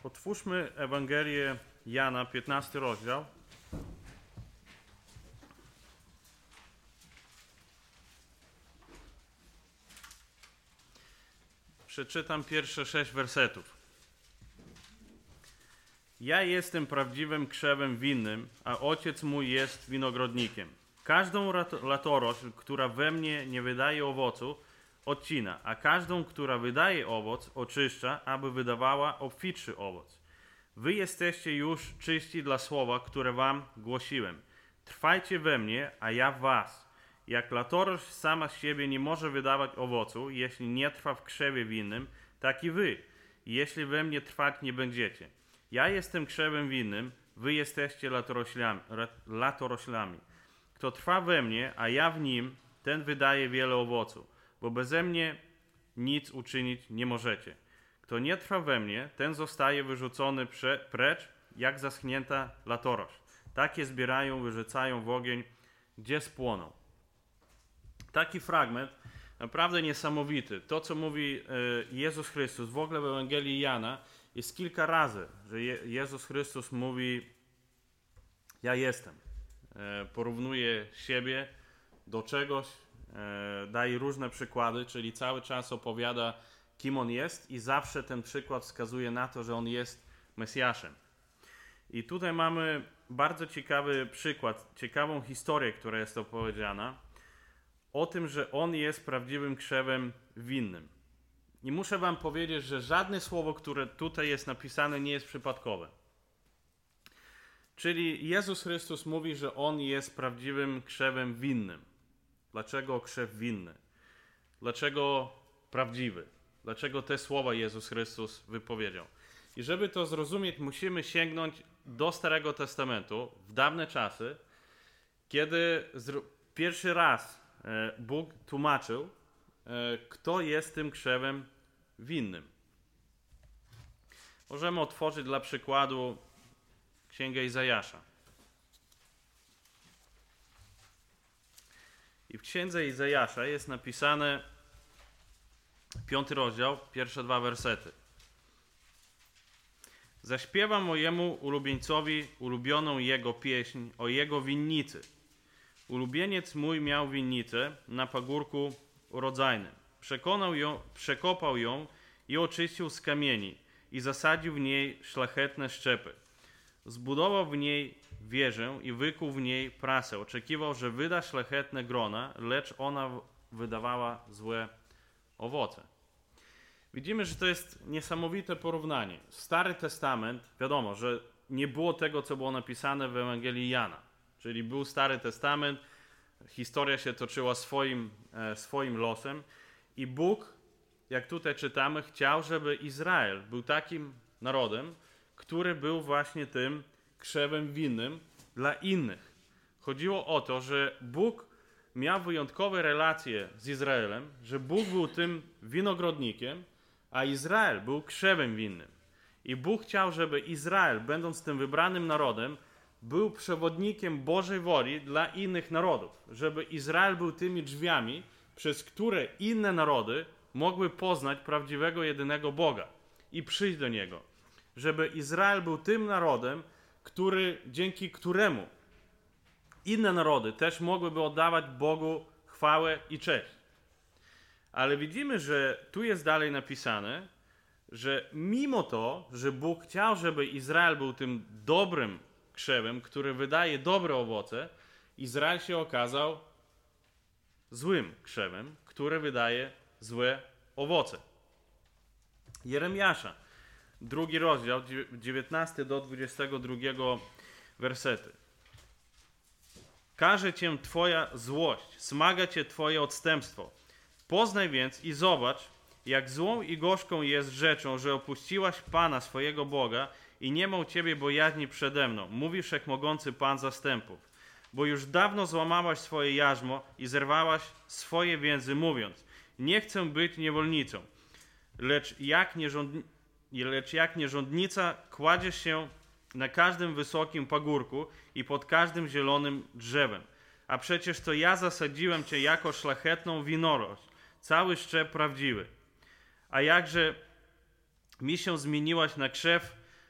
Otwórzmy Ewangelię Jana, 15 rozdział. Przeczytam pierwsze 6 wersetów. Ja jestem prawdziwym krzewem winnym, a ojciec mój jest winogrodnikiem. Każdą latorośl, która we mnie nie wydaje owocu, odcina, a każdą, która wydaje owoc, oczyszcza, aby wydawała obfitszy owoc. Wy jesteście już czyści dla słowa, które wam głosiłem. Trwajcie we mnie, a ja w was. Jak latorośl sama z siebie nie może wydawać owocu, jeśli nie trwa w krzewie winnym, tak i wy, jeśli we mnie trwać nie będziecie. Ja jestem krzewem winnym, wy jesteście latoroślami. Kto trwa we mnie, a ja w nim, ten wydaje wiele owocu, bo beze mnie nic uczynić nie możecie. Kto nie trwa we mnie, ten zostaje wyrzucony precz, jak zaschnięta latorośl. Takie zbierają, wyrzucają w ogień, gdzie spłoną. Taki fragment, naprawdę niesamowity. To, co mówi Jezus Chrystus, w ogóle w Ewangelii Jana, jest kilka razy, że Jezus Chrystus mówi: ja jestem. Porównuje siebie do czegoś, daje różne przykłady, czyli cały czas opowiada, kim On jest i zawsze ten przykład wskazuje na to, że On jest Mesjaszem. I tutaj mamy bardzo ciekawy przykład, ciekawą historię, która jest opowiedziana o tym, że On jest prawdziwym krzewem winnym. I muszę wam powiedzieć, że żadne słowo, które tutaj jest napisane, nie jest przypadkowe. Czyli Jezus Chrystus mówi, że On jest prawdziwym krzewem winnym. Dlaczego krzew winny? Dlaczego prawdziwy? Dlaczego te słowa Jezus Chrystus wypowiedział? I żeby to zrozumieć, musimy sięgnąć do Starego Testamentu, w dawne czasy, kiedy pierwszy raz Bóg tłumaczył, kto jest tym krzewem winnym. Możemy otworzyć dla przykładu Księgę Izajasza. I w Księdze Izajasza jest napisane 5 rozdział, pierwsze 2 wersety. Zaśpiewam mojemu ulubieńcowi ulubioną jego pieśń o jego winnicy. Ulubieniec mój miał winnicę na pagórku urodzajnym. Przekopał ją i oczyścił z kamieni i zasadził w niej szlachetne szczepy. Zbudował w niej wieżę i wykuł w niej prasę. Oczekiwał, że wyda szlachetne grona, lecz ona wydawała złe owoce. Widzimy, że to jest niesamowite porównanie. Stary Testament, wiadomo, że nie było tego, co było napisane w Ewangelii Jana. Czyli był Stary Testament, historia się toczyła swoim losem i Bóg, jak tutaj czytamy, chciał, żeby Izrael był takim narodem, który był właśnie tym krzewem winnym dla innych. Chodziło o to, że Bóg miał wyjątkowe relacje z Izraelem, że Bóg był tym winogrodnikiem, a Izrael był krzewem winnym. I Bóg chciał, żeby Izrael, będąc tym wybranym narodem, był przewodnikiem Bożej woli dla innych narodów. Żeby Izrael był tymi drzwiami, przez które inne narody mogły poznać prawdziwego, jedynego Boga i przyjść do Niego. Żeby Izrael był tym narodem, dzięki któremu inne narody też mogłyby oddawać Bogu chwałę i cześć. Ale widzimy, że tu jest dalej napisane, że mimo to, że Bóg chciał, żeby Izrael był tym dobrym krzewem, który wydaje dobre owoce, Izrael się okazał złym krzewem, który wydaje złe owoce. Jeremiasza, 2 rozdział, 19 do 22 wersety. Karze cię Twoja złość, smaga cię Twoje odstępstwo. Poznaj więc i zobacz, jak złą i gorzką jest rzeczą, że opuściłaś Pana swojego Boga i nie ma u Ciebie bojaźni przede mną, mówi Wszechmogący Pan zastępów. Bo już dawno złamałaś swoje jarzmo i zerwałaś swoje więzy, mówiąc: nie chcę być niewolnicą. Lecz jak nierządnica kładziesz się na każdym wysokim pagórku i pod każdym zielonym drzewem. A przecież to ja zasadziłem Cię jako szlachetną winorośl, cały szczep prawdziwy. A jakże mi się zmieniłaś na krzew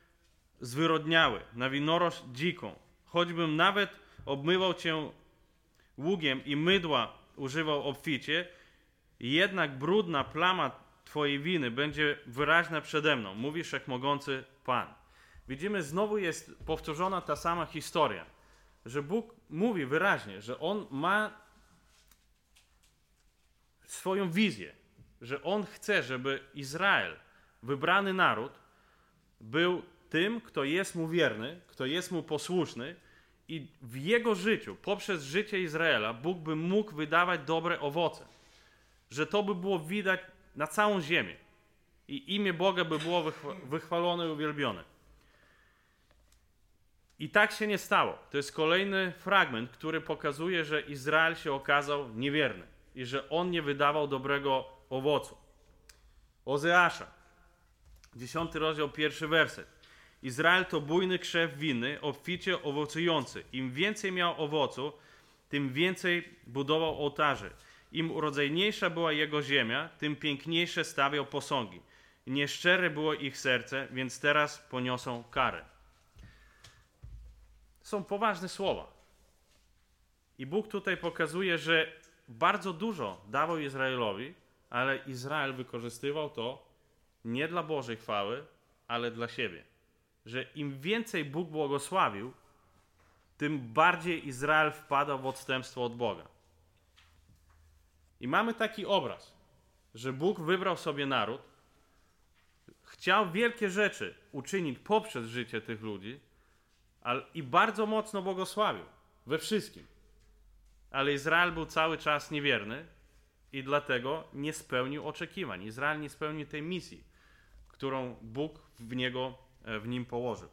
zwyrodniały, na winorość dziką. Choćbym nawet obmywał cię ługiem i mydła używał obficie, jednak brudna plama twojej winy będzie wyraźna przede mną, mówi Wszechmogący Pan. Widzimy, znowu jest powtórzona ta sama historia, że Bóg mówi wyraźnie, że On ma swoją wizję, że On chce, żeby Izrael, wybrany naród, był tym, kto jest Mu wierny, kto jest Mu posłuszny i w jego życiu, poprzez życie Izraela, Bóg by mógł wydawać dobre owoce. Że to by było widać na całą ziemię i imię Boga by było wychwalone i uwielbione. I tak się nie stało. To jest kolejny fragment, który pokazuje, że Izrael się okazał niewierny i że on nie wydawał dobrego owocu. Ozeasza, 10 rozdział, 1 werset. Izrael to bujny krzew winny, obficie owocujący. Im więcej miał owocu, tym więcej budował ołtarzy. Im urodzajniejsza była jego ziemia, tym piękniejsze stawiał posągi. Nieszczere było ich serce, więc teraz poniosą karę. Są poważne słowa. I Bóg tutaj pokazuje, że bardzo dużo dawał Izraelowi, ale Izrael wykorzystywał to nie dla Bożej chwały, ale dla siebie. Że im więcej Bóg błogosławił, tym bardziej Izrael wpadał w odstępstwo od Boga. I mamy taki obraz, że Bóg wybrał sobie naród, chciał wielkie rzeczy uczynić poprzez życie tych ludzi i bardzo mocno błogosławił we wszystkim. Ale Izrael był cały czas niewierny i dlatego nie spełnił oczekiwań. Izrael nie spełnił tej misji, którą Bóg w nim położył.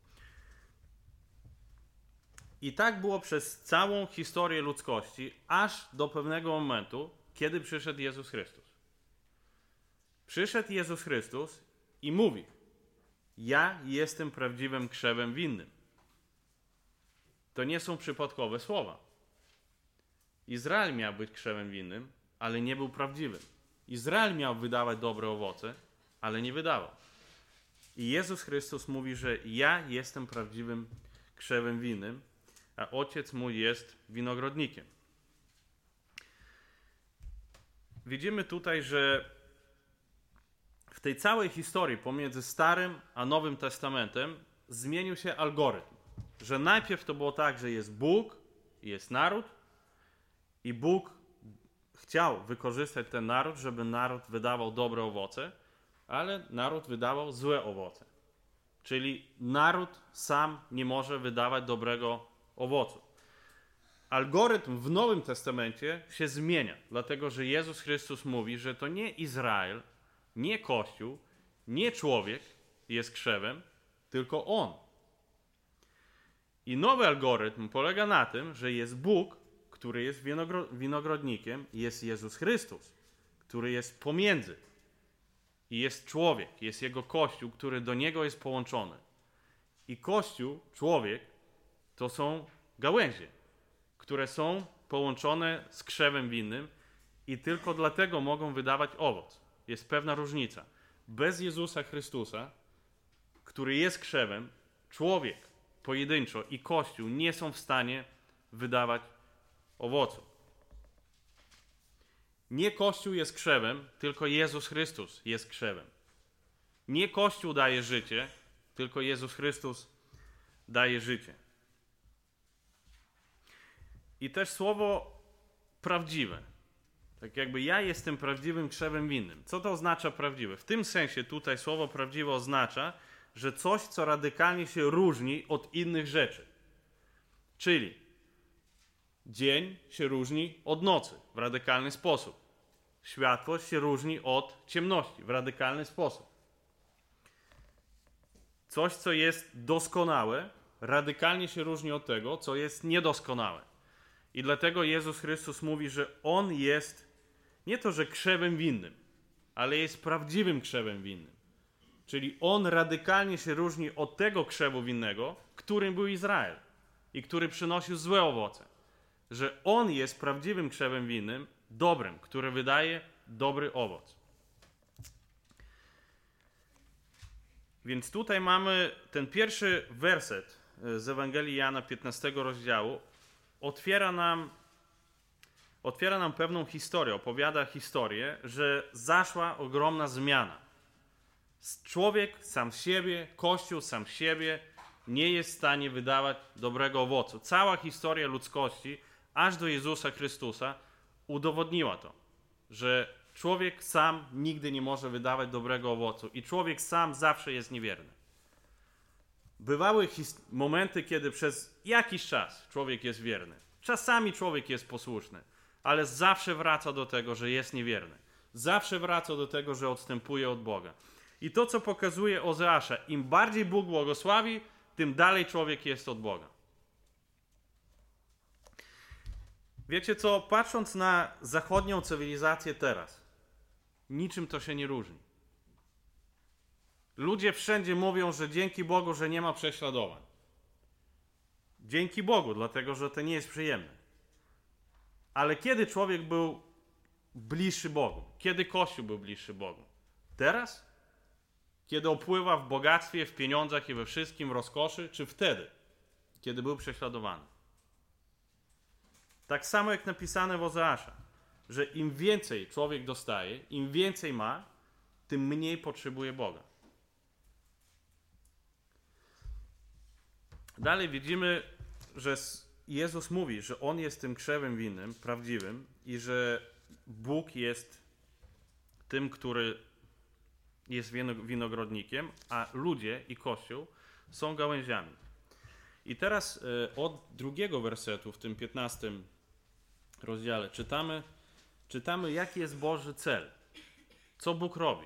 I tak było przez całą historię ludzkości, aż do pewnego momentu, kiedy przyszedł Jezus Chrystus. Przyszedł Jezus Chrystus i mówi: ja jestem prawdziwym krzewem winnym. To nie są przypadkowe słowa. Izrael miał być krzewem winnym, ale nie był prawdziwym. Izrael miał wydawać dobre owoce, ale nie wydawał. I Jezus Chrystus mówi, że ja jestem prawdziwym krzewem winnym, a Ojciec mój jest winogrodnikiem. Widzimy tutaj, że w tej całej historii pomiędzy Starym a Nowym Testamentem zmienił się algorytm. Że najpierw to było tak, że jest Bóg, jest naród i Bóg chciał wykorzystać ten naród, żeby naród wydawał dobre owoce, ale naród wydawał złe owoce. Czyli naród sam nie może wydawać dobrego owocu. Algorytm w Nowym Testamencie się zmienia, dlatego że Jezus Chrystus mówi, że to nie Izrael, nie Kościół, nie człowiek jest krzewem, tylko On. I nowy algorytm polega na tym, że jest Bóg, który jest winogrodnikiem, jest Jezus Chrystus, który jest pomiędzy. I jest człowiek, jest Jego Kościół, który do Niego jest połączony. I Kościół, człowiek, to są gałęzie, które są połączone z krzewem winnym i tylko dlatego mogą wydawać owoc. Jest pewna różnica. Bez Jezusa Chrystusa, który jest krzewem, człowiek pojedynczo i Kościół nie są w stanie wydawać owocu. Nie Kościół jest krzewem, tylko Jezus Chrystus jest krzewem. Nie Kościół daje życie, tylko Jezus Chrystus daje życie. I też słowo prawdziwe. Tak jakby ja jestem prawdziwym krzewem winnym. Co to oznacza prawdziwe? W tym sensie tutaj słowo prawdziwe oznacza, że coś, co radykalnie się różni od innych rzeczy. Czyli dzień się różni od nocy w radykalny sposób. Światłość się różni od ciemności w radykalny sposób. Coś, co jest doskonałe, radykalnie się różni od tego, co jest niedoskonałe. I dlatego Jezus Chrystus mówi, że On jest nie to, że krzewem winnym, ale jest prawdziwym krzewem winnym. Czyli On radykalnie się różni od tego krzewu winnego, którym był Izrael i który przynosił złe owoce. Że On jest prawdziwym krzewem winnym, dobrym, który wydaje dobry owoc. Więc tutaj mamy ten pierwszy werset z Ewangelii Jana 15 rozdziału. Otwiera nam pewną historię, opowiada historię, że zaszła ogromna zmiana. Człowiek sam z siebie, Kościół sam z siebie nie jest w stanie wydawać dobrego owocu. Cała historia ludzkości, aż do Jezusa Chrystusa, udowodniła to, że człowiek sam nigdy nie może wydawać dobrego owocu i człowiek sam zawsze jest niewierny. Bywały momenty, kiedy przez jakiś czas człowiek jest wierny. Czasami człowiek jest posłuszny, ale zawsze wraca do tego, że jest niewierny. Zawsze wraca do tego, że odstępuje od Boga. I to, co pokazuje Ozeasza, im bardziej Bóg błogosławi, tym dalej człowiek jest od Boga. Wiecie co, patrząc na zachodnią cywilizację teraz, niczym to się nie różni. Ludzie wszędzie mówią, że dzięki Bogu, że nie ma prześladowań. Dzięki Bogu, dlatego że to nie jest przyjemne. Ale kiedy człowiek był bliższy Bogu? Kiedy Kościół był bliższy Bogu? Teraz? Kiedy opływa w bogactwie, w pieniądzach i we wszystkim w rozkoszy? Czy wtedy, kiedy był prześladowany? Tak samo jak napisane w Ozeasza, że im więcej człowiek dostaje, im więcej ma, tym mniej potrzebuje Boga. Dalej widzimy, że Jezus mówi, że On jest tym krzewem winnym, prawdziwym i że Bóg jest tym, który jest winogrodnikiem, a ludzie i Kościół są gałęziami. I teraz od 2 wersetu w tym 15 rozdziale czytamy, jaki jest Boży cel, co Bóg robi.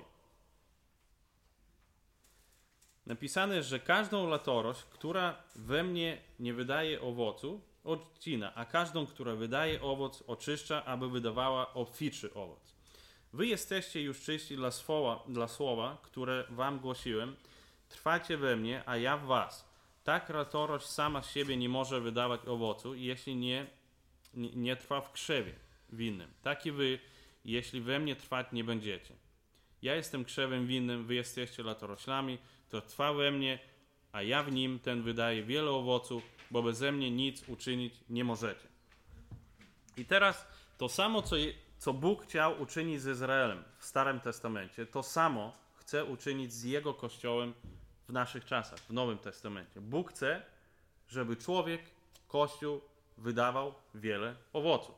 Napisane jest, że każdą latorość, która we mnie nie wydaje owocu, odcina, a każdą, która wydaje owoc, oczyszcza, aby wydawała obfitszy owoc. Wy jesteście już czyści dla słowa, które wam głosiłem. Trwacie we mnie, a ja w was. Tak latorość sama z siebie nie może wydawać owocu, jeśli nie trwa w krzewie winnym. Tak i wy, jeśli we mnie trwać nie będziecie. Ja jestem krzewem winnym, wy jesteście latoroślami, to trwa we mnie, a ja w nim, ten wydaje wiele owoców, bo beze mnie nic uczynić nie możecie. I teraz to samo, co Bóg chciał uczynić z Izraelem w Starym Testamencie, to samo chce uczynić z Jego Kościołem w naszych czasach, w Nowym Testamencie. Bóg chce, żeby człowiek, Kościół wydawał wiele owoców.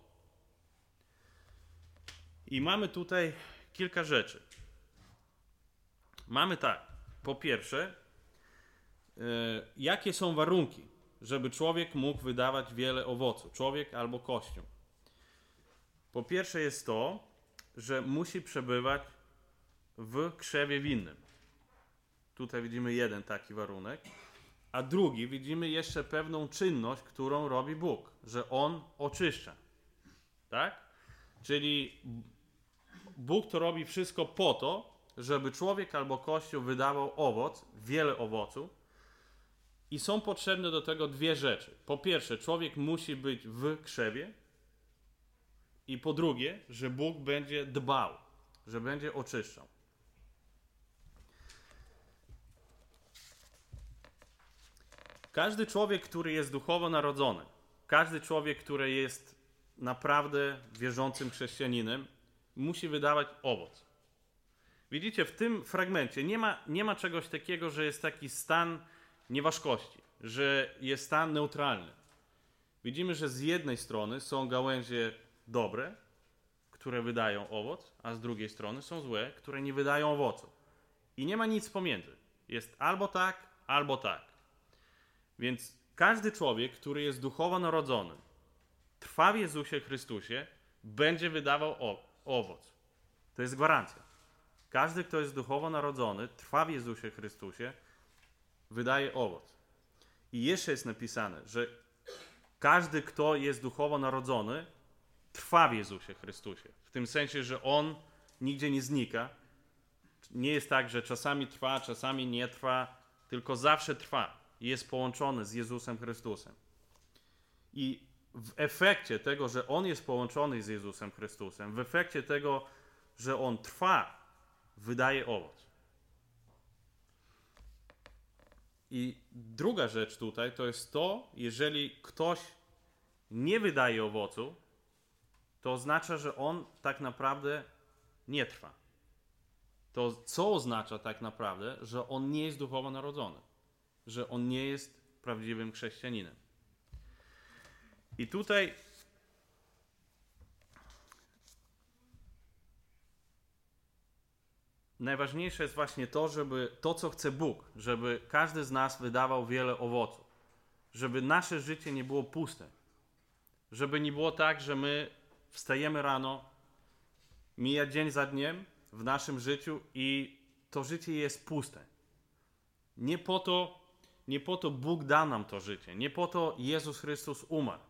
I mamy tutaj kilka rzeczy. Mamy tak, po pierwsze, jakie są warunki, żeby człowiek mógł wydawać wiele owoców, człowiek albo Kościół. Po pierwsze jest to, że musi przebywać w krzewie winnym. Tutaj widzimy jeden taki warunek. A drugi, widzimy jeszcze pewną czynność, którą robi Bóg, że On oczyszcza. Tak? Czyli Bóg to robi wszystko po to, żeby człowiek albo Kościół wydawał owoc, wiele owoców. I są potrzebne do tego dwie rzeczy. Po pierwsze, człowiek musi być w krzewie. I po drugie, że Bóg będzie dbał, że będzie oczyszczał. Każdy człowiek, który jest duchowo narodzony, każdy człowiek, który jest naprawdę wierzącym chrześcijaninem, musi wydawać owoc. Widzicie, w tym fragmencie nie ma czegoś takiego, że jest taki stan nieważkości, że jest stan neutralny. Widzimy, że z jednej strony są gałęzie dobre, które wydają owoc, a z drugiej strony są złe, które nie wydają owocu. I nie ma nic pomiędzy. Jest albo tak, albo tak. Więc każdy człowiek, który jest duchowo narodzony, trwa w Jezusie Chrystusie, będzie wydawał owoc. To jest gwarancja. Każdy, kto jest duchowo narodzony, trwa w Jezusie Chrystusie, wydaje owoc. I jeszcze jest napisane, że każdy, kto jest duchowo narodzony, trwa w Jezusie Chrystusie. W tym sensie, że On nigdzie nie znika. Nie jest tak, że czasami trwa, czasami nie trwa, tylko zawsze trwa. Jest połączony z Jezusem Chrystusem. I w efekcie tego, że On jest połączony z Jezusem Chrystusem, w efekcie tego, że On trwa, wydaje owoc. I druga rzecz tutaj to jest to, jeżeli ktoś nie wydaje owocu, to oznacza, że on tak naprawdę nie trwa. To co oznacza tak naprawdę, że on nie jest duchowo narodzony, że on nie jest prawdziwym chrześcijaninem. I tutaj najważniejsze jest właśnie to, żeby to, co chce Bóg, żeby każdy z nas wydawał wiele owoców, żeby nasze życie nie było puste, żeby nie było tak, że my wstajemy rano, mija dzień za dniem w naszym życiu i to życie jest puste. Nie po to Bóg dał nam to życie, nie po to Jezus Chrystus umarł.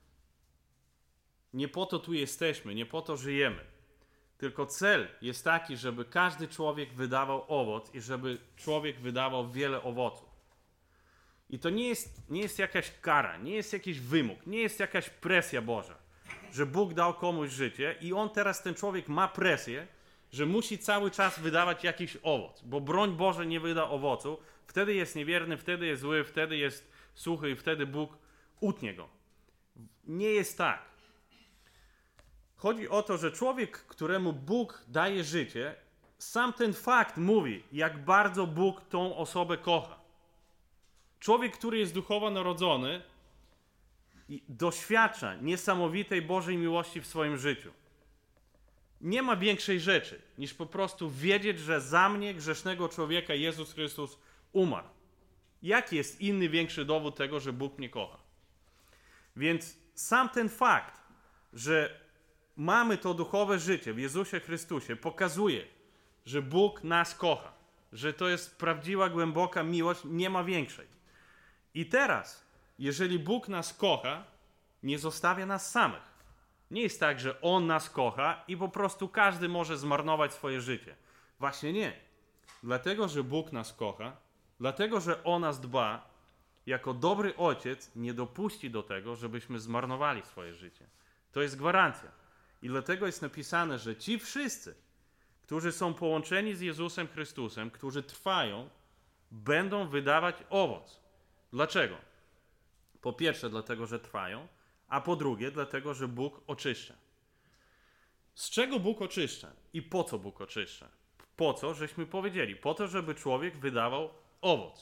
Nie po to tu jesteśmy, nie po to żyjemy. Tylko cel jest taki, żeby każdy człowiek wydawał owoc i żeby człowiek wydawał wiele owoców. I to nie jest jakaś kara, nie jest jakiś wymóg, nie jest jakaś presja Boża, że Bóg dał komuś życie i on teraz, ten człowiek ma presję, że musi cały czas wydawać jakiś owoc, bo broń Boże nie wyda owocu, wtedy jest niewierny, wtedy jest zły, wtedy jest suchy i wtedy Bóg utnie go. Nie jest tak. Chodzi o to, że człowiek, któremu Bóg daje życie, sam ten fakt mówi, jak bardzo Bóg tą osobę kocha. Człowiek, który jest duchowo narodzony, doświadcza niesamowitej Bożej miłości w swoim życiu. Nie ma większej rzeczy, niż po prostu wiedzieć, że za mnie, grzesznego człowieka, Jezus Chrystus umarł. Jaki jest inny, większy dowód tego, że Bóg mnie kocha? Więc sam ten fakt, że mamy to duchowe życie w Jezusie Chrystusie, pokazuje, że Bóg nas kocha, że to jest prawdziwa, głęboka miłość, nie ma większej. I teraz, jeżeli Bóg nas kocha, nie zostawia nas samych. Nie jest tak, że On nas kocha i po prostu każdy może zmarnować swoje życie. Właśnie nie. Dlatego, że Bóg nas kocha, dlatego, że o nas dba, jako dobry ojciec nie dopuści do tego, żebyśmy zmarnowali swoje życie. To jest gwarancja. I dlatego jest napisane, że ci wszyscy, którzy są połączeni z Jezusem Chrystusem, którzy trwają, będą wydawać owoc. Dlaczego? Po pierwsze, dlatego, że trwają, a po drugie, dlatego, że Bóg oczyszcza. Z czego Bóg oczyszcza? I po co Bóg oczyszcza? Po co, żeśmy powiedzieli? Po to, żeby człowiek wydawał owoc.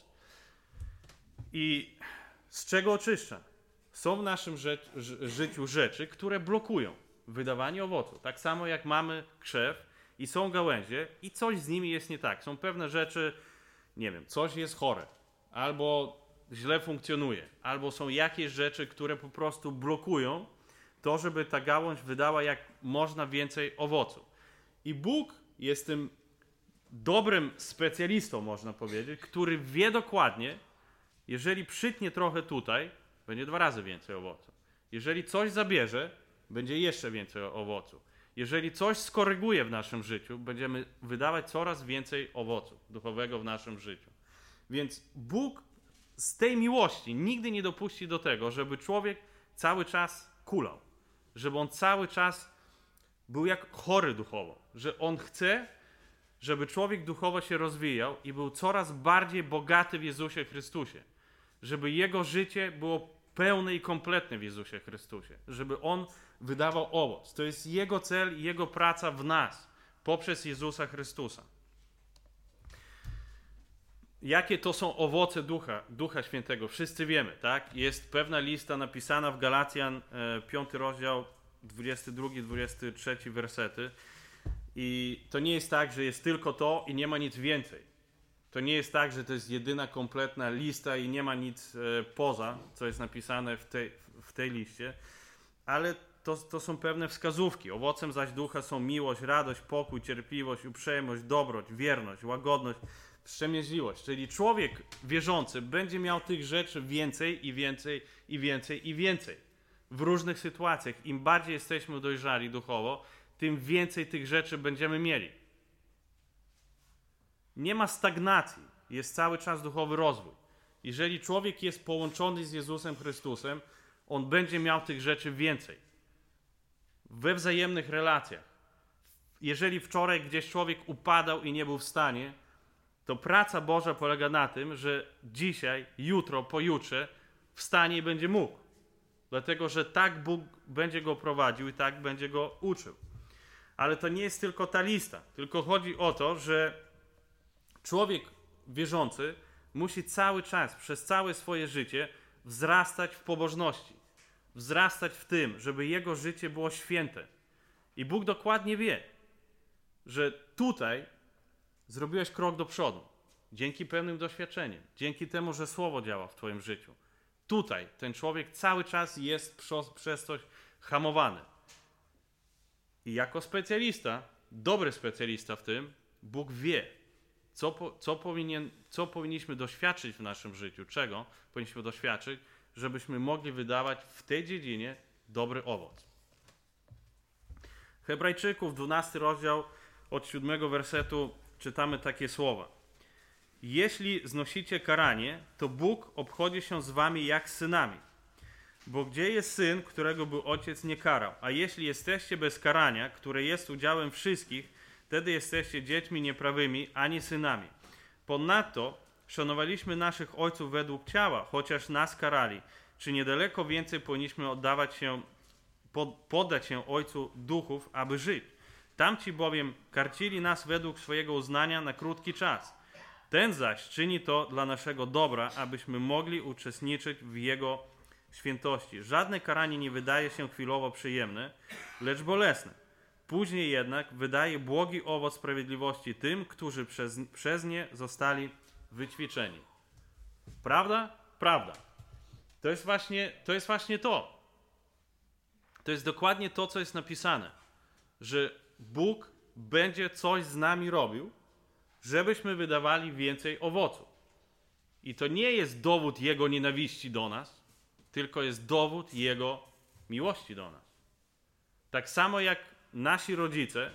I z czego oczyszcza? Są w naszym życiu rzeczy, które blokują wydawanie owocu. Tak samo jak mamy krzew i są gałęzie i coś z nimi jest nie tak. Są pewne rzeczy, nie wiem, coś jest chore, albo źle funkcjonuje, albo są jakieś rzeczy, które po prostu blokują to, żeby ta gałąź wydała jak można więcej owocu. I Bóg jest tym dobrym specjalistą, można powiedzieć, który wie dokładnie, jeżeli przytnie trochę tutaj, będzie 2 razy więcej owocu. Jeżeli coś zabierze, będzie jeszcze więcej owocu. Jeżeli coś skoryguje w naszym życiu, będziemy wydawać coraz więcej owocu duchowego w naszym życiu. Więc Bóg z tej miłości nigdy nie dopuści do tego, żeby człowiek cały czas kulał. Żeby on cały czas był jak chory duchowo. Że on chce, żeby człowiek duchowo się rozwijał i był coraz bardziej bogaty w Jezusie Chrystusie. Żeby jego życie było pełne i kompletne w Jezusie Chrystusie. Żeby on wydawał owoc. To jest jego cel i jego praca w nas poprzez Jezusa Chrystusa. Jakie to są owoce Ducha Świętego? Wszyscy wiemy, tak? Jest pewna lista napisana w Galacjan, 5 rozdział, 22-23 wersety. I to nie jest tak, że jest tylko to i nie ma nic więcej. To nie jest tak, że to jest jedyna kompletna lista i nie ma nic poza, co jest napisane w tej liście. Ale to są pewne wskazówki. Owocem zaś Ducha są miłość, radość, pokój, cierpliwość, uprzejmość, dobroć, wierność, łagodność, wstrzemięźliwość. Czyli człowiek wierzący będzie miał tych rzeczy więcej i więcej i więcej i więcej. W różnych sytuacjach. Im bardziej jesteśmy dojrzali duchowo, tym więcej tych rzeczy będziemy mieli. Nie ma stagnacji. Jest cały czas duchowy rozwój. Jeżeli człowiek jest połączony z Jezusem Chrystusem, on będzie miał tych rzeczy więcej. We wzajemnych relacjach. Jeżeli wczoraj gdzieś człowiek upadał i nie był w stanie, to praca Boża polega na tym, że dzisiaj, jutro, pojutrze wstanie i będzie mógł. Dlatego, że tak Bóg będzie go prowadził i tak będzie go uczył. Ale to nie jest tylko ta lista. Tylko chodzi o to, że człowiek wierzący musi cały czas, przez całe swoje życie wzrastać w pobożności. Wzrastać w tym, żeby jego życie było święte. I Bóg dokładnie wie, że tutaj zrobiłeś krok do przodu. Dzięki pewnym doświadczeniom. Dzięki temu, że Słowo działa w twoim życiu. Tutaj ten człowiek cały czas jest przez coś hamowany. I jako specjalista, dobry specjalista w tym, Bóg wie, co powinniśmy doświadczyć w naszym życiu, czego powinniśmy doświadczyć, żebyśmy mogli wydawać w tej dziedzinie dobry owoc. Hebrajczyków, 12 rozdział, od 7 wersetu czytamy takie słowa. Jeśli znosicie karanie, to Bóg obchodzi się z wami jak z synami. Bo gdzie jest syn, którego by ojciec nie karał? A jeśli jesteście bez karania, które jest udziałem wszystkich, wtedy jesteście dziećmi nieprawymi, a nie synami. Ponadto szanowaliśmy naszych ojców według ciała, chociaż nas karali. Czy niedaleko więcej powinniśmy poddać się Ojcu duchów, aby żyć? Tamci bowiem karcili nas według swojego uznania na krótki czas. Ten zaś czyni to dla naszego dobra, abyśmy mogli uczestniczyć w Jego świętości. Żadne karanie nie wydaje się chwilowo przyjemne, lecz bolesne. Później jednak wydaje błogi owoc sprawiedliwości tym, którzy przez nie zostali wyćwiczeni. Prawda? Prawda. To jest właśnie to. To jest dokładnie to, co jest napisane. Że Bóg będzie coś z nami robił, żebyśmy wydawali więcej owocu. I to nie jest dowód Jego nienawiści do nas, tylko jest dowód Jego miłości do nas. Tak samo jak nasi rodzice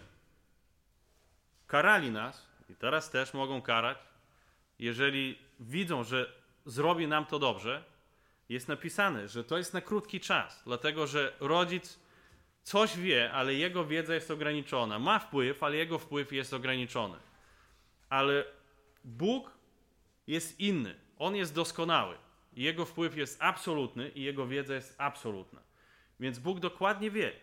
karali nas, i teraz też mogą karać, jeżeli widzą, że zrobi nam to dobrze, jest napisane, że to jest na krótki czas, dlatego że rodzic coś wie, ale jego wiedza jest ograniczona. Ma wpływ, ale jego wpływ jest ograniczony. Ale Bóg jest inny. On jest doskonały. Jego wpływ jest absolutny i jego wiedza jest absolutna. Więc Bóg dokładnie wie,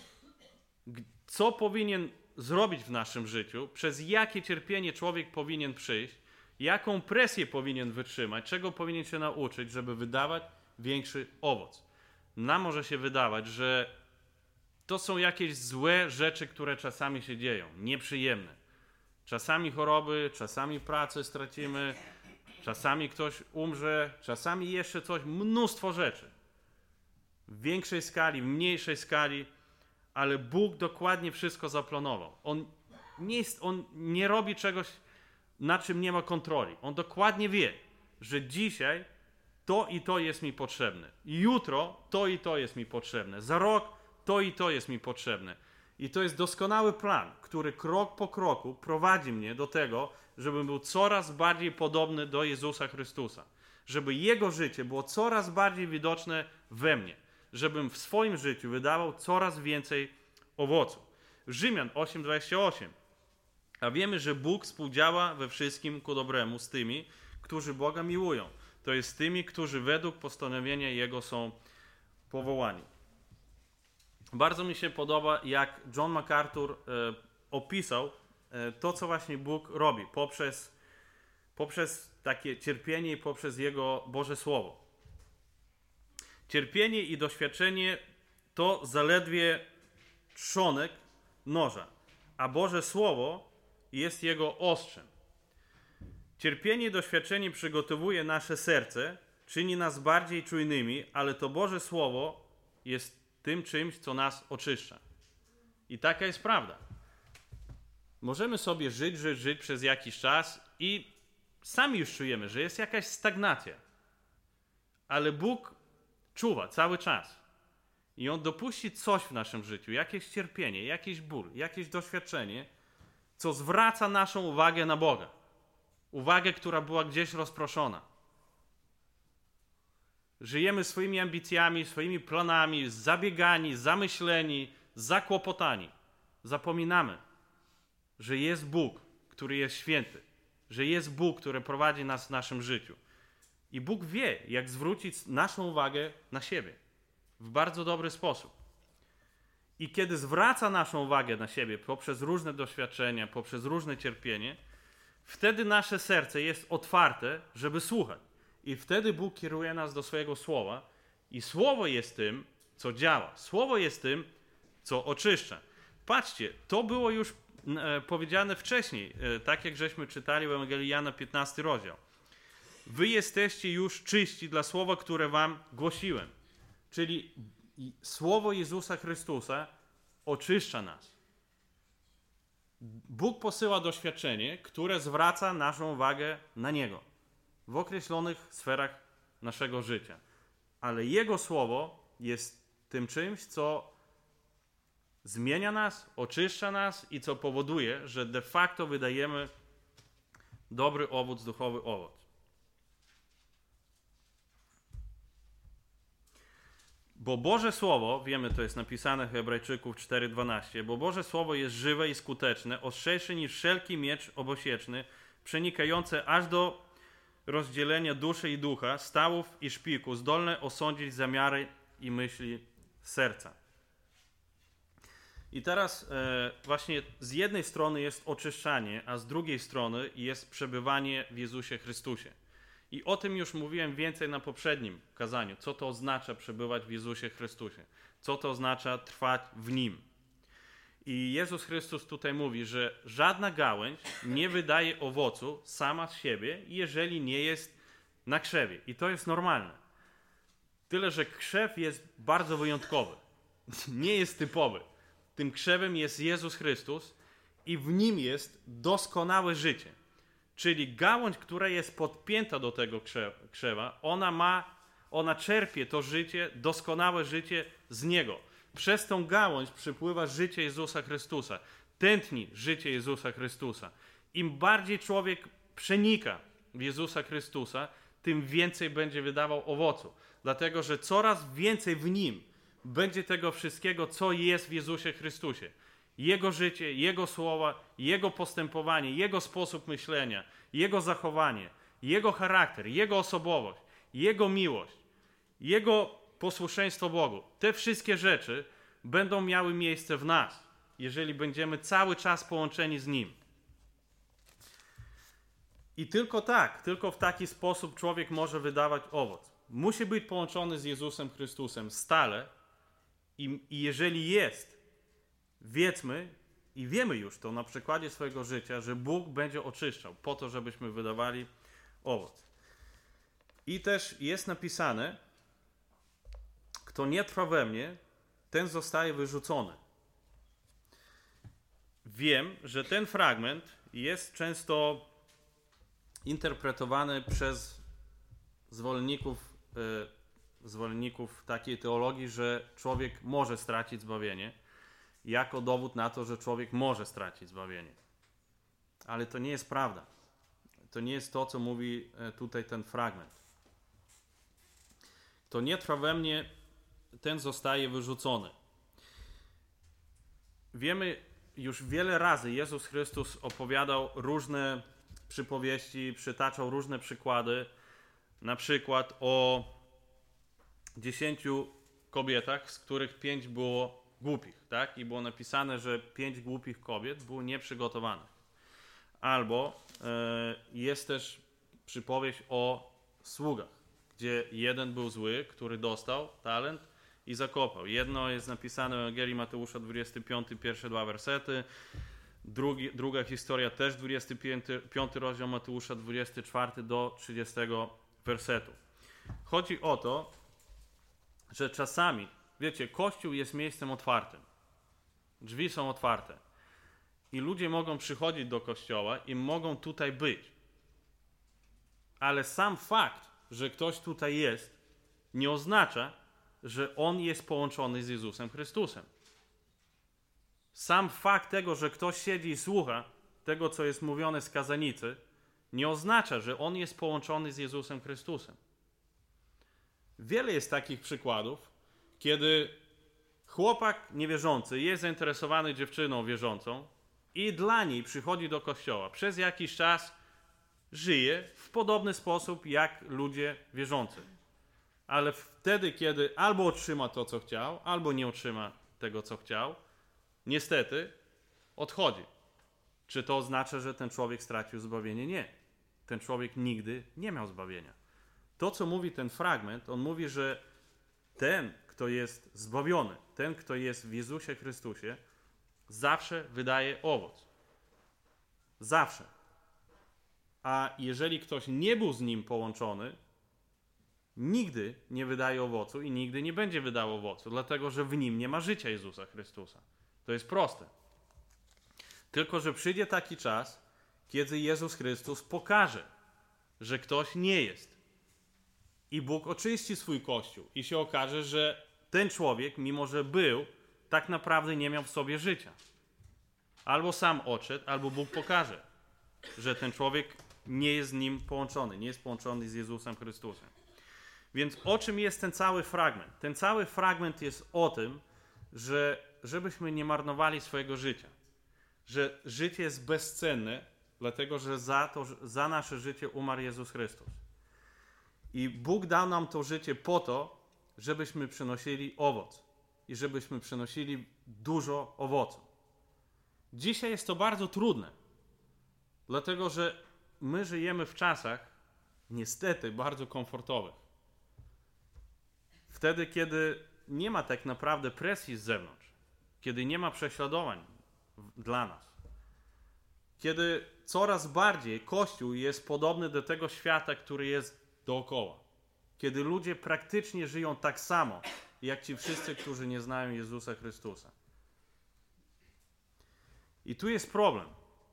co powinien zrobić w naszym życiu, przez jakie cierpienie człowiek powinien przyjść, jaką presję powinien wytrzymać, czego powinien się nauczyć, żeby wydawać większy owoc. Nam może się wydawać, że to są jakieś złe rzeczy, które czasami się dzieją, nieprzyjemne. Czasami choroby, czasami pracę stracimy, czasami ktoś umrze, czasami jeszcze coś, mnóstwo rzeczy. W większej skali, w mniejszej skali, ale Bóg dokładnie wszystko zaplanował. On nie robi czegoś, na czym nie ma kontroli. On dokładnie wie, że dzisiaj to i to jest mi potrzebne. Jutro to i to jest mi potrzebne. Za rok to i to jest mi potrzebne. I to jest doskonały plan, który krok po kroku prowadzi mnie do tego, żebym był coraz bardziej podobny do Jezusa Chrystusa. Żeby Jego życie było coraz bardziej widoczne we mnie. Żebym w swoim życiu wydawał coraz więcej owocu. Rzymian 8:28. A wiemy, że Bóg współdziała we wszystkim ku dobremu z tymi, którzy Boga miłują. To jest z tymi, którzy według postanowienia Jego są powołani. Bardzo mi się podoba, jak John MacArthur opisał to, co właśnie Bóg robi poprzez takie cierpienie i poprzez Jego Boże Słowo. Cierpienie i doświadczenie to zaledwie trzonek noża, a Boże Słowo jest jego ostrzem. Cierpienie i doświadczenie przygotowuje nasze serce, czyni nas bardziej czujnymi, ale to Boże Słowo jest tym czymś, co nas oczyszcza. I taka jest prawda. Możemy sobie żyć przez jakiś czas i sami już czujemy, że jest jakaś stagnacja. Ale Bóg czuwa cały czas. I On dopuści coś w naszym życiu, jakieś cierpienie, jakiś ból, jakieś doświadczenie, co zwraca naszą uwagę na Boga. Uwagę, która była gdzieś rozproszona. Żyjemy swoimi ambicjami, swoimi planami, zabiegani, zamyśleni, zakłopotani. Zapominamy, że jest Bóg, który jest święty że jest Bóg, który prowadzi nas w naszym życiu. I Bóg wie, jak zwrócić naszą uwagę na siebie w bardzo dobry sposób. I kiedy zwraca naszą uwagę na siebie poprzez różne doświadczenia, poprzez różne cierpienie, wtedy nasze serce jest otwarte, żeby słuchać. I wtedy Bóg kieruje nas do swojego Słowa i Słowo jest tym, co działa. Słowo jest tym, co oczyszcza. Patrzcie, to było już powiedziane wcześniej, tak jak żeśmy czytali w Ewangelii Jana 15 rozdział. Wy jesteście już czyści dla słowa, które wam głosiłem. Czyli słowo Jezusa Chrystusa oczyszcza nas. Bóg posyła doświadczenie, które zwraca naszą uwagę na Niego w określonych sferach naszego życia. Ale Jego słowo jest tym czymś, co zmienia nas, oczyszcza nas i co powoduje, że de facto wydajemy dobry owoc, duchowy owoc. Bo Boże Słowo, wiemy, to jest napisane w Hebrajczyków 4:12, bo Boże Słowo jest żywe i skuteczne, ostrzejsze niż wszelki miecz obosieczny, przenikające aż do rozdzielenia duszy i ducha, stawów i szpiku, zdolne osądzić zamiary i myśli serca. I teraz właśnie z jednej strony jest oczyszczanie, a z drugiej strony jest przebywanie w Jezusie Chrystusie. I o tym już mówiłem więcej na poprzednim kazaniu. Co to oznacza przebywać w Jezusie Chrystusie? Co to oznacza trwać w Nim? I Jezus Chrystus tutaj mówi, że żadna gałęź nie wydaje owocu sama z siebie, jeżeli nie jest na krzewie. I to jest normalne. Tyle, że krzew jest bardzo wyjątkowy. Nie jest typowy. Tym krzewem jest Jezus Chrystus i w Nim jest doskonałe życie. Czyli gałąź, która jest podpięta do tego krzewa, ona czerpie to życie, doskonałe życie z Niego. Przez tą gałąź przypływa życie Jezusa Chrystusa. Tętni życie Jezusa Chrystusa. Im bardziej człowiek przenika w Jezusa Chrystusa, tym więcej będzie wydawał owocu. Dlatego, że coraz więcej w Nim będzie tego wszystkiego, co jest w Jezusie Chrystusie. Jego życie, Jego słowa, Jego postępowanie, Jego sposób myślenia, Jego zachowanie, Jego charakter, Jego osobowość, Jego miłość, Jego posłuszeństwo Bogu. Te wszystkie rzeczy będą miały miejsce w nas, jeżeli będziemy cały czas połączeni z Nim. I tylko tak, tylko w taki sposób człowiek może wydawać owoc. Musi być połączony z Jezusem Chrystusem stale i jeżeli jest, wiedzmy i wiemy już to na przykładzie swojego życia, że Bóg będzie oczyszczał po to, żebyśmy wydawali owoc. I też jest napisane, kto nie trwa we mnie, ten zostaje wyrzucony. Wiem, że ten fragment jest często interpretowany przez zwolenników takiej teologii, że człowiek może stracić zbawienie, jako dowód na to, że człowiek może stracić zbawienie. Ale to nie jest prawda. To nie jest to, co mówi tutaj ten fragment. Kto nie trwa we mnie, ten zostaje wyrzucony. Wiemy, już wiele razy Jezus Chrystus opowiadał różne przypowieści, przytaczał różne przykłady, na przykład o 10 kobietach, z których 5 było głupich, tak? I było napisane, że 5 głupich kobiet było nieprzygotowanych. Albo jest też przypowieść o sługach, gdzie jeden był zły, który dostał talent i zakopał. Jedno jest napisane w Ewangelii Mateusza 25, pierwsze 2 wersety. Druga historia też 25 rozdział Mateusza 24 do 30 wersetu. Chodzi o to, że czasami, wiecie, Kościół jest miejscem otwartym. Drzwi są otwarte. I ludzie mogą przychodzić do Kościoła i mogą tutaj być. Ale sam fakt, że ktoś tutaj jest, nie oznacza, że on jest połączony z Jezusem Chrystusem. Sam fakt tego, że ktoś siedzi i słucha tego, co jest mówione z kazanicy, nie oznacza, że on jest połączony z Jezusem Chrystusem. Wiele jest takich przykładów, kiedy chłopak niewierzący jest zainteresowany dziewczyną wierzącą i dla niej przychodzi do kościoła. Przez jakiś czas żyje w podobny sposób jak ludzie wierzący. Ale wtedy, kiedy albo otrzyma to, co chciał, albo nie otrzyma tego, co chciał, niestety odchodzi. Czy to oznacza, że ten człowiek stracił zbawienie? Nie. Ten człowiek nigdy nie miał zbawienia. To, co mówi ten fragment, on mówi, że ten, kto jest zbawiony, ten, kto jest w Jezusie Chrystusie, zawsze wydaje owoc. Zawsze. A jeżeli ktoś nie był z nim połączony, nigdy nie wydaje owocu i nigdy nie będzie wydał owocu, dlatego że w nim nie ma życia Jezusa Chrystusa. To jest proste. Tylko że przyjdzie taki czas, kiedy Jezus Chrystus pokaże, że ktoś nie jest. I Bóg oczyści swój Kościół i się okaże, że ten człowiek, mimo że był, tak naprawdę nie miał w sobie życia. Albo sam odszedł, albo Bóg pokaże, że ten człowiek nie jest z nim połączony, nie jest połączony z Jezusem Chrystusem. Więc o czym jest ten cały fragment? Ten cały fragment jest o tym, żebyśmy nie marnowali swojego życia. Że życie jest bezcenne, dlatego że za nasze życie umarł Jezus Chrystus. I Bóg dał nam to życie po to, żebyśmy przynosili owoc i żebyśmy przynosili dużo owocu. Dzisiaj jest to bardzo trudne, dlatego że my żyjemy w czasach, niestety, bardzo komfortowych. Wtedy, kiedy nie ma tak naprawdę presji z zewnątrz, kiedy nie ma prześladowań dla nas, kiedy coraz bardziej Kościół jest podobny do tego świata, który jest dookoła, kiedy ludzie praktycznie żyją tak samo, jak ci wszyscy, którzy nie znają Jezusa Chrystusa. I tu jest problem.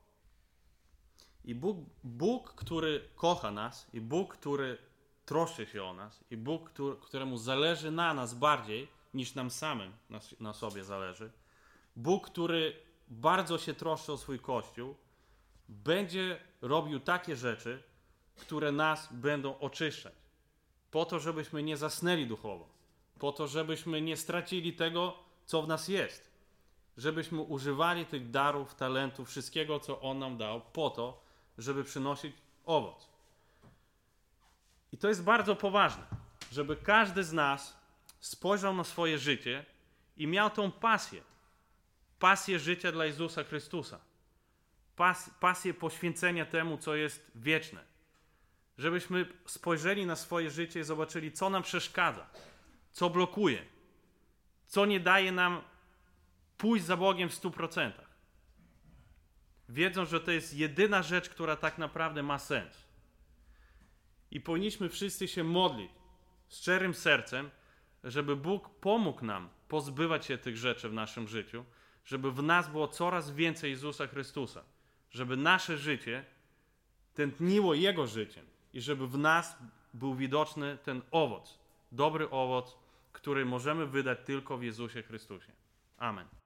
I Bóg, który kocha nas, i Bóg, który troszczy się o nas, i Bóg, któremu zależy na nas bardziej, niż nam samym na sobie zależy, Bóg, który bardzo się troszczy o swój Kościół, będzie robił takie rzeczy, które nas będą oczyszczać. Po to, żebyśmy nie zasnęli duchowo. Po to, żebyśmy nie stracili tego, co w nas jest. Żebyśmy używali tych darów, talentów, wszystkiego, co On nam dał, po to, żeby przynosić owoc. I to jest bardzo poważne, żeby każdy z nas spojrzał na swoje życie i miał tą pasję życia dla Jezusa Chrystusa, pasję poświęcenia temu, co jest wieczne. Żebyśmy spojrzeli na swoje życie i zobaczyli, co nam przeszkadza, co blokuje, co nie daje nam pójść za Bogiem w 100%. Wiedząc, że to jest jedyna rzecz, która tak naprawdę ma sens. I powinniśmy wszyscy się modlić z szczerym sercem, żeby Bóg pomógł nam pozbywać się tych rzeczy w naszym życiu, żeby w nas było coraz więcej Jezusa Chrystusa, żeby nasze życie tętniło Jego życiem i żeby w nas był widoczny ten owoc, dobry owoc, który możemy wydać tylko w Jezusie Chrystusie. Amen.